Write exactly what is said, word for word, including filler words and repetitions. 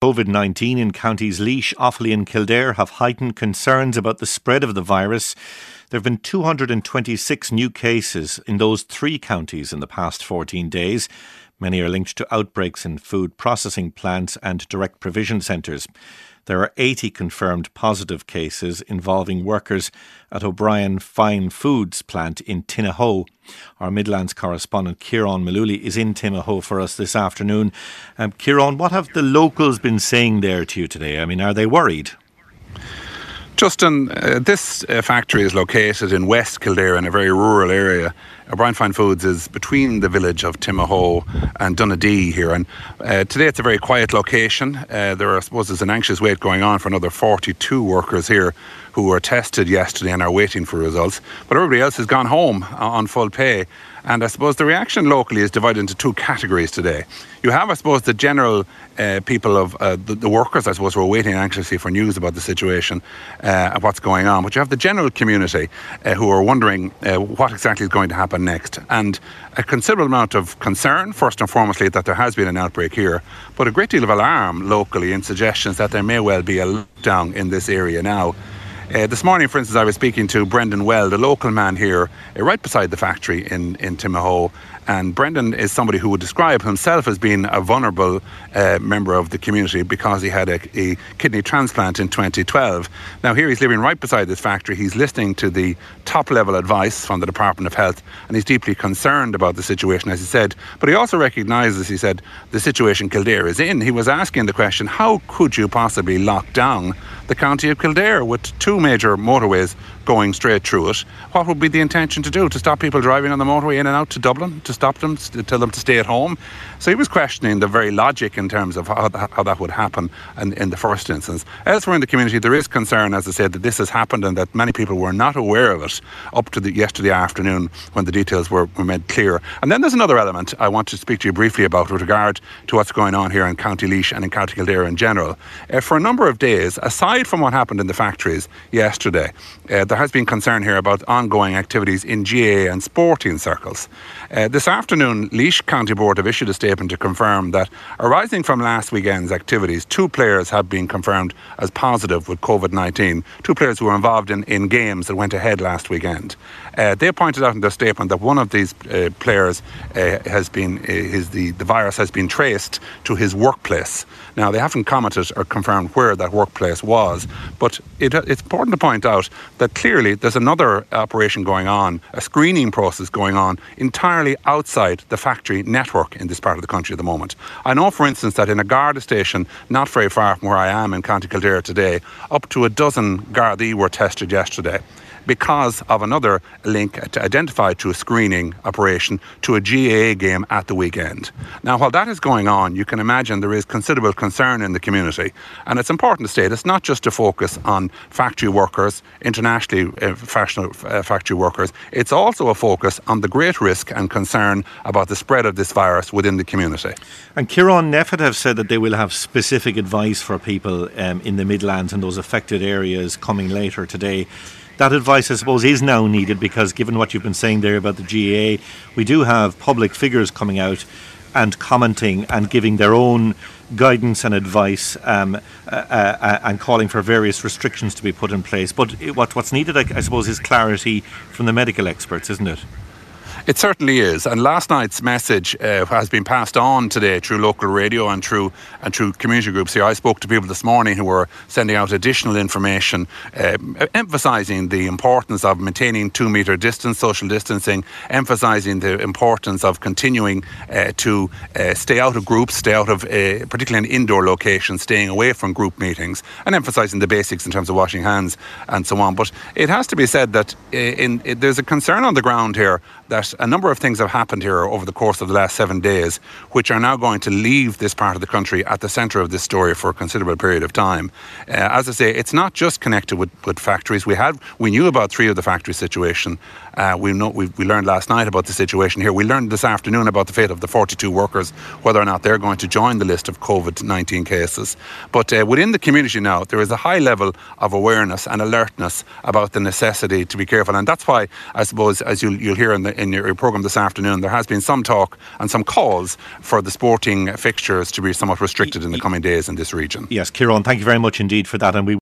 COVID nineteen in counties Laois, Offaly and Kildare have heightened concerns about the spread of the virus. There have been two hundred twenty-six new cases in those three counties in the past fourteen days. Many are linked to outbreaks in food processing plants and direct provision centres. There are eighty confirmed positive cases involving workers at O'Brien Fine Foods plant in Tinnahoe. Our Midlands correspondent Ciarán Mullooly is in Tinnahoe for us this afternoon. Um, Ciarán, what have the locals been saying there to you today? I mean, are they worried? Justin, uh, this uh, factory is located in West Kildare in a very rural area. O'Brien Fine Foods is between the village of Tinnahoe and Donaghadee here, and uh, today it's a very quiet location. Uh, there, are, I suppose, there's an anxious wait going on for another forty-two workers here who were tested yesterday and are waiting for results. But everybody else has gone home on full pay. And I suppose the reaction locally is divided into two categories today. You have, I suppose, the general uh, people of uh, the, the workers, I suppose, who are waiting anxiously for news about the situation uh, and what's going on. But you have the general community uh, who are wondering uh, what exactly is going to happen next. And a considerable amount of concern, first and foremostly, that there has been an outbreak here, but a great deal of alarm locally in suggestions that there may well be a lockdown in this area now. Uh, this morning, for instance, I was speaking to Brendan Weld, a local man here, uh, right beside the factory in, in Tinnahoe. And Brendan is somebody who would describe himself as being a vulnerable uh, member of the community because he had a, a kidney transplant in twenty twelve. Now here he's living right beside this factory. He's listening to the top level advice from the Department of Health, and he's deeply concerned about the situation, as he said. But he also recognises, he said, the situation Kildare is in. He was asking the question, how could you possibly lock down the county of Kildare with two major motorways going straight through it? What would be the intention to do? To stop people driving on the motorway in and out to Dublin? To stop them, to tell them to stay at home? So he was questioning the very logic in terms of how that, how that would happen in, in the first instance. Elsewhere in the community, there is concern, as I said, that this has happened and that many people were not aware of it up to the, yesterday afternoon when the details were, were made clear. And then there's another element I want to speak to you briefly about with regard to what's going on here in County Laois and in County Kildare in general. Uh, for a number of days, aside from what happened in the factories yesterday, uh, there has been concern here about ongoing activities in G A A and sporting circles. Uh, this afternoon, Laois County Board have issued a statement to confirm that, arising from last weekend's activities, two players have been confirmed as positive with COVID nineteen. Two players who were involved in, in games that went ahead last weekend. Uh, they pointed out in their statement that one of these uh, players uh, has been, uh, his, the, the virus has been traced to his workplace. Now, they haven't commented or confirmed where that workplace was, but it, it's important to point out that clearly there's another operation going on, a screening process going on entirely outside the factory network in this part of the country at the moment. I know, for instance, that in a Garda station not very far from where I am in County Kildare today, up to a dozen Gardaí were tested yesterday because of another link identified to a screening operation to a G A A game at the weekend. Now, while that is going on, you can imagine there is considerable concern in the community. And it's important to state it's not just to focus on factory workers, internationally uh, fashionable, uh, factory workers. It's also a focus on the great risk and concern about the spread of this virus within the community. And Ciarán, NPHET have said that they will have specific advice for people um, in the Midlands and those affected areas coming later today. That advice, I suppose, is now needed because given what you've been saying there about the G A A, we do have public figures coming out and commenting and giving their own guidance and advice um, uh, uh, and calling for various restrictions to be put in place. But what, what's needed, I, I suppose, is clarity from the medical experts, isn't it? It certainly is, and last night's message uh, has been passed on today through local radio and through and through community groups here. I spoke to people this morning who were sending out additional information, uh, emphasising the importance of maintaining two metre distance, social distancing, emphasising the importance of continuing uh, to uh, stay out of groups, stay out of, uh, particularly in indoor locations, staying away from group meetings, and emphasising the basics in terms of washing hands and so on. But it has to be said that uh, in, in, there's a concern on the ground here that a number of things have happened here over the course of the last seven days, which are now going to leave this part of the country at the centre of this story for a considerable period of time. Uh, as I say, it's not just connected with, with factories. We had, we knew about three of the factory situation. Uh, we know we, we learned last night about the situation here. We learned this afternoon about the fate of the forty-two workers, whether or not they're going to join the list of COVID nineteen cases. But uh, within the community now, there is a high level of awareness and alertness about the necessity to be careful, and that's why I suppose, as you'll, you'll hear in the in your programme this afternoon, there has been some talk and some calls for the sporting fixtures to be somewhat restricted in the coming days in this region. Yes, Ciarán, thank you very much indeed for that. And we